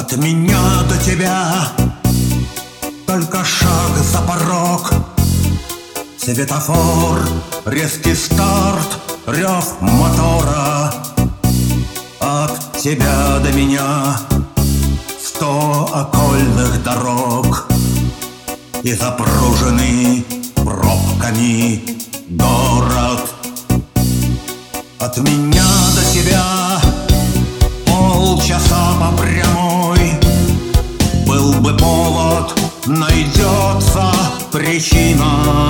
От меня до тебя только шаг за порог. Светофор, резкий старт, рев мотора. От тебя до меня 100 окольных дорог и запруженный пробками город. От меня до тебя полчаса по прямой. Был бы повод, найдется причина.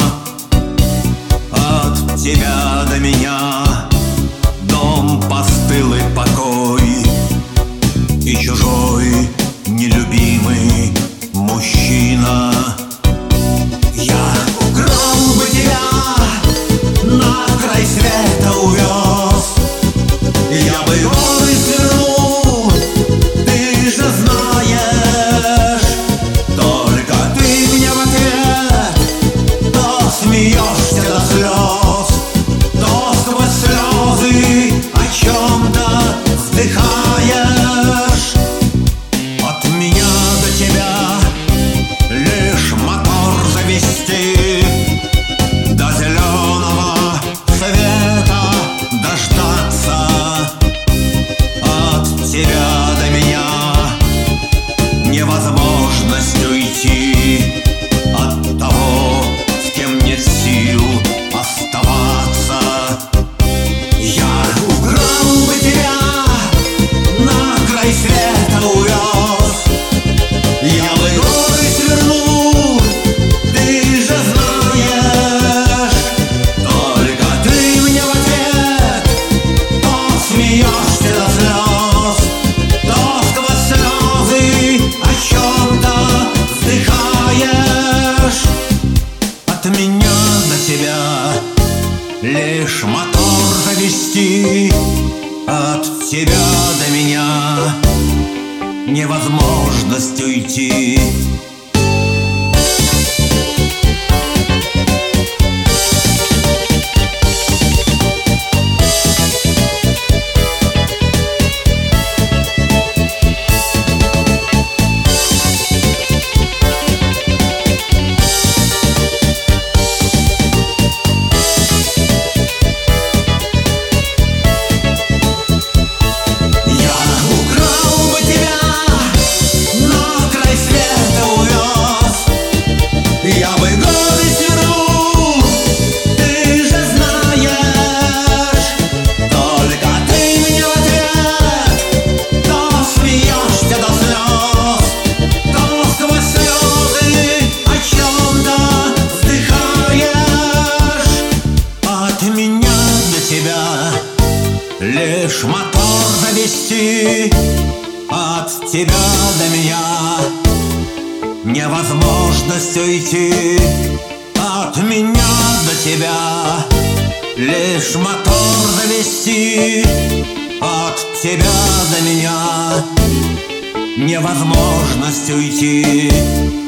От тебя до меня дом, постылый покой и чужой нелюбимый мужчина. Я украл бы тебя, на край света увез. Я бы горы свернул, ты же знаешь. Только ты мне в ответ то смеешься до слез, то сквозь слезы о чем-то вздыхаешь. От меня до тебя лишь мотор завести, до зеленого света дождаться. От тебя до меня невозможность уйти от того, с кем нет сил оставаться. Я украл бы тебя, на край света увез. Я бы горы свернул, ты же знаешь. Только ты мне в ответ то смеешься до слез, то сквозь слезы о чем-то вздыхаешь. От меня до тебя лишь мотор завести, от тебя до меня невозможность уйти. Я бы горы свернул, ты же знаешь. Только ты мне в ответ то смеешься до слез, то сквозь слезы о чем-то вздыхаешь. От меня до тебя лишь мотор завести, от тебя до меня невозможность уйти. От меня до тебя лишь мотор завести, от тебя до меня невозможность уйти.